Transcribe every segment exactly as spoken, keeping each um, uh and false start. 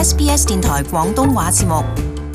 S B S 電台廣東話節目。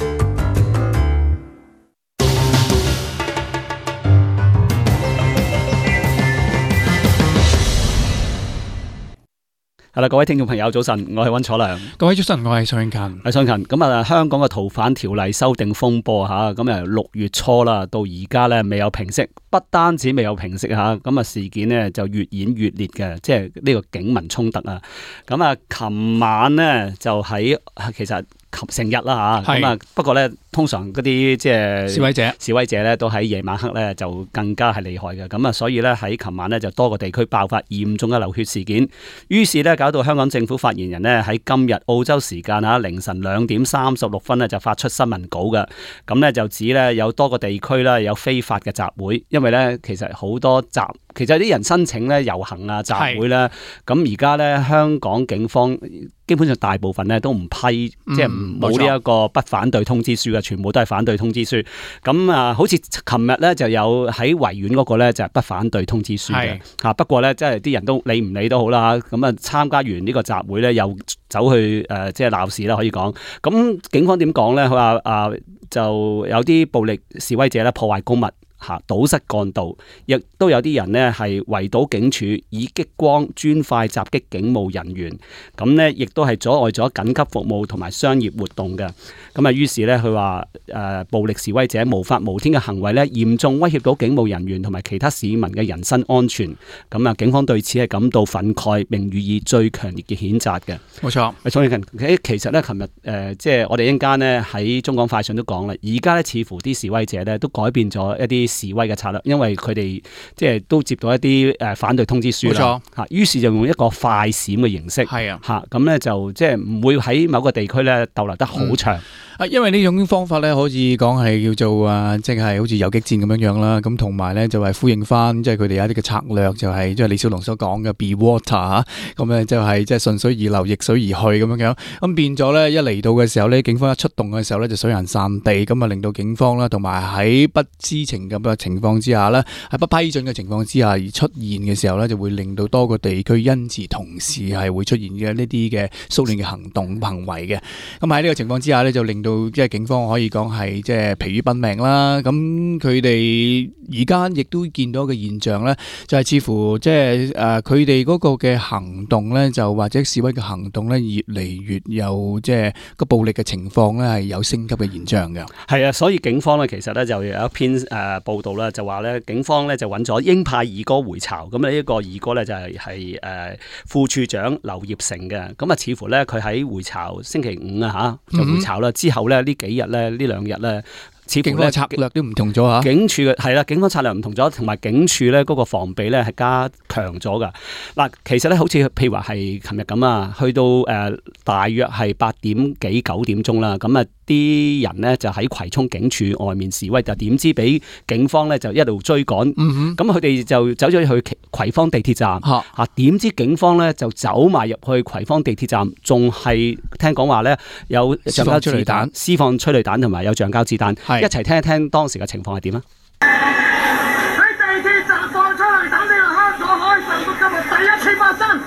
係啦，各位聽眾朋友早晨，我係溫楚良。 各位早晨，我係尚勤。 係尚勤。咁啊，香港嘅逃犯條例修訂風波吓，咁啊六月初啦，到而家咧未有平息，不單止未有平息吓，咁啊事件呢就越演越烈嘅，即係呢個警民衝突啊。咁啊，琴晚呢就喺其實。成日啦嚇，咁啊不過咧，通常嗰啲即係示威者， 示威者咧都喺夜晚黑咧就更加係厲害嘅，咁啊所以咧喺琴晚咧就多個地區爆發嚴重嘅流血事件，於是咧搞到香港政府發言人咧喺今日澳洲時間啊凌晨兩點三十六分咧就發出新聞稿嘅，咁咧就指咧有多個地區啦有非法嘅集會，因為咧其實好多集其實啲人申請咧遊行啊集會咧，咁而家咧香港警方基本上大部分咧都唔批，嗯、即係冇呢一個不反對通知書嘅，全部都係反對通知書。咁啊，好似琴日咧就有喺維園嗰個咧就係不反對通知書嘅嚇。不過咧，即係啲人都理唔理都好啦。咁啊，參加完呢個集會咧，又走去誒、呃、即係鬧事啦，可以講。咁警方點講咧？佢話啊，就有啲暴力示威者咧破壞公物。嚇堵塞幹道，亦都有啲人呢係圍堵警署，以激光磚塊襲擊警務人員，咁呢亦都係阻礙咗緊急服務同埋商業活動嘅。咁啊，於是呢，佢話誒暴力示威者無法無天嘅行為呢，嚴重威脅到警務人員同埋其他市民嘅人身安全。咁啊，警方對此係感到憤慨，並予以最強烈嘅譴責嘅。 冇錯， 其實呢，琴日誒即係我哋一陣間呢喺中港快訊都講啦，而家呢，似乎啲示威者呢都改變咗一啲示威嘅策略，因為佢哋即係都接到一啲誒反對通知書啦，嚇，於是就用一個快閃嘅形式，係啊，嚇咁咧就即係唔會喺某個地區咧逗留得好長。 啊、嗯，因為呢種方法咧，可以講係叫做啊，即係好似游擊戰咁樣樣啦。咁同埋咧就係呼應翻，即係佢哋有一啲嘅策略，就係即係李小龍所講嘅 Be Water 嚇。咁咧就係即係順水而流，逆水而去咁樣樣。咁變咗咧，一嚟到嘅時候咧，警方一出動嘅時候咧，就水人散地，咁啊令到警方啦，同埋喺不知情咁嘅情況之下咧，喺不批准嘅情況之下而出現嘅時候咧，就會令到多個地區因此同時係會出現嘅呢啲嘅騷亂嘅行動行為嘅。咁喺呢個情況之下咧，就令到即係警方可以講係即係疲於奔命啦。咁佢哋而家亦都見到嘅現象咧，就係似乎即係誒佢哋嗰個嘅行動咧，就或者示威嘅行動咧，越嚟越有即係個暴力嘅情況咧，係有升級嘅現象嘅。係啊，所以警方咧其實咧就有一篇誒、呃、報道啦，就話咧警方咧就揾咗鷹派二哥回巢。咁呢一個二哥咧就係係誒副處長劉業成嘅。咁啊似乎咧佢喺回巢星期五啊嚇就回巢啦。之後咧呢幾日咧呢兩日咧。似乎咧策略都唔同咗嚇，警署嘅係啦，警方策略唔同咗，同埋警署咧嗰個防備咧係加強咗噶。嗱，其實咧好似譬如話係琴日咁啊，去到誒、呃、大約係八點幾九點鐘啦，咁啊啲人咧就喺葵涌警署外面示威，就點知俾警方咧就一路追趕，咁佢哋就走咗去葵芳地鐵站嚇，點、啊、知警方咧就走埋入去葵芳地鐵站，仲係聽講話咧有橡膠子彈、施放催淚彈同埋有橡膠子彈。一齊聽一聽當時嘅情況係點啊！ 喺地鐵站放催淚彈呢個香港開埠到今日第一次發生，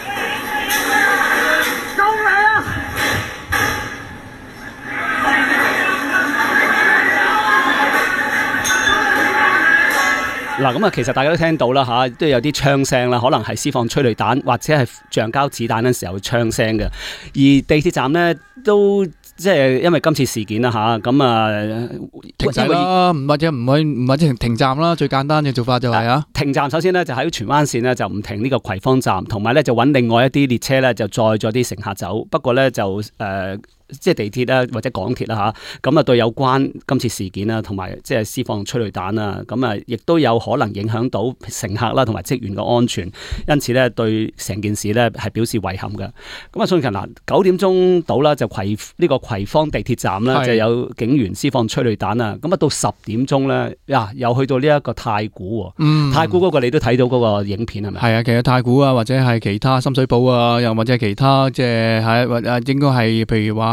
恭喜啊！ 嗱，咁啊，其實大家都聽到啦嚇，都有啲槍聲啦，可能係施放催淚彈或者係橡膠子彈嗰陣時候槍聲嘅，而地鐵站呢，都。即係因為今次事件啦吓，咁啊停晒啦，唔或者唔去唔或者停站啦，最簡單嘅做法就係、是、啊停站。首先呢，就喺荃灣線呢，就唔停呢個葵芳站，同埋咧就揾另外一啲列車咧就載咗啲乘客走。不過咧就誒。呃即係地鐵啦，或者港鐵啦嚇，咁啊對有關今次事件啦，同埋即係施放催淚彈啦，咁啊亦都有可能影響到乘客啦，同埋職員嘅安全，因此咧對成件事咧係表示遺憾嘅。咁啊，最近嗱九點鐘到啦，就葵呢、呢個葵芳地鐵站啦，就有警員施放催淚彈啊。咁啊到十點鐘咧，呀又去到呢一個太古喎，嗯、太古嗰個你都睇到嗰個影片係咪？係啊，其實太古啊，或者係其他深水埗啊，又或者係其他即係喺或啊應該係譬如話。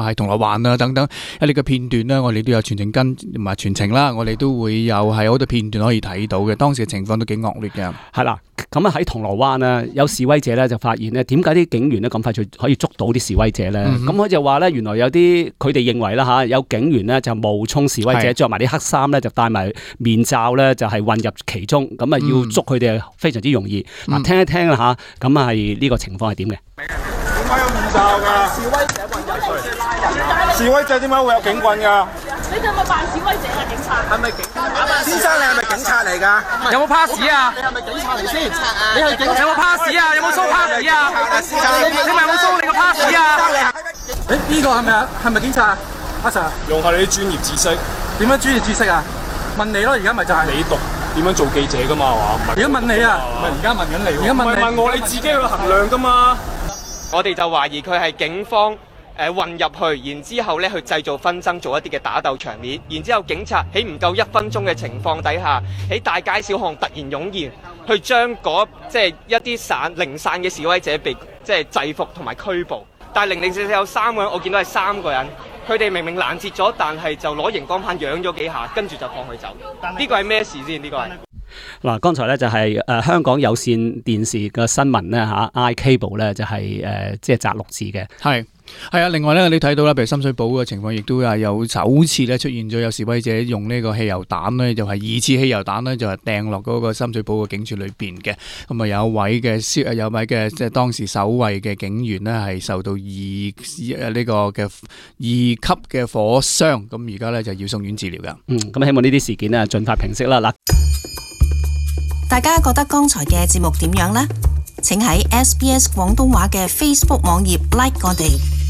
啊，係銅鑼灣啊等等一啲嘅片段咧，我哋都有全程跟同埋全程啦，我哋都會有係好多片段可以睇到嘅，當時嘅情況都幾惡劣嘅。 係啦，咁啊喺銅鑼灣啊，有示威者咧就發現咧，點解啲警員咧咁快就可以捉到啲示威者咧？咁佢、嗯、就話咧，原來有啲佢哋認為啦嚇，有警員咧就冒充示威者，着埋啲黑衫咧，就戴埋面罩咧，就係混入其中，咁啊要捉佢哋非常之容易。嗱、嗯，聽一聽啦嚇，咁啊係呢個情況係點嘅？ 點解有面罩㗎？示威者混入去拉人啊！示威者點解會有警棍㗎？ 你哋係咪扮示威者啊？警察係咪警察？ 先生，你係咪警察嚟㗎？ 有冇 pass 啊？ 你係咪警察嚟先？你係警察？ 有冇 pass 啊？有冇 show pass 啊？你咪有冇 show 你個 pass 啊？ 誒呢個係咪啊？係咪警察啊？阿 Sir，用下你啲專業知識。點樣專業知識啊？問你咯，而家咪就係你讀點樣做記者㗎嘛？係嘛？而家問你啊，唔係而家問緊你。而家問你，唔係問我，你自己去衡量㗎嘛？ 我哋就懷疑佢係警方。誒混入去，然之後咧去製造紛爭，做一啲嘅打鬥場面。然之後警察喺唔夠一分鐘嘅情況底下，喺大街小巷突然湧現，去將嗰即係一啲散零散嘅示威者被即係制服同埋拘捕。但係零零四四有三個人，我見到係三個人，佢哋明明攔截咗，但係就攞熒光棒揚咗幾下，跟住就放佢走。呢個係咩事先？呢個係嗱，剛才咧就係、是、誒、呃、香港有線電視嘅新聞咧嚇 iCable 咧就係、是、誒、呃、即係摘錄字嘅， 係。係啊，另外咧，你睇到啦，譬如深水埗嘅情況，亦都係有首次咧出現咗有示威者用呢個汽油彈咧，就係、是、二次汽油彈咧，就係掟落嗰個深水埗嘅警署裏邊嘅。咁啊，有一位嘅消，有位嘅即係當時守衛嘅警員呢，係受到二誒呢個嘅二級嘅火傷，咁而家咧就要送院治療噶。 嗯，咁希望呢啲事件呢盡快平息啦。嗱， 大家覺得剛才嘅節目點樣呢？請喺 S B S 廣東話嘅 Facebook 網頁 like 我哋。